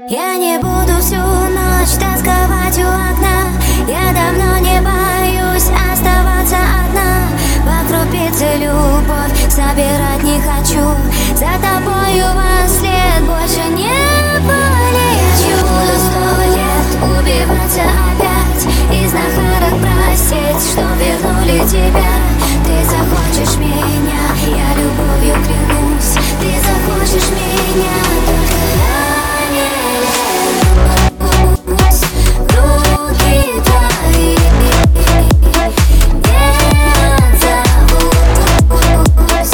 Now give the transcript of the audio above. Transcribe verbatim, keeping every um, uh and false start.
Я не буду всю ночь тосковать у окна. Я давно не боюсь оставаться одна. По крупице любовь собирать не хочу. За тобою во след больше не полечу. Я не буду снова лет убиваться опять, и знахарок просить, что вернули тебя. Ты захочешь меня, я любовью клянусь. Ты захочешь меня, только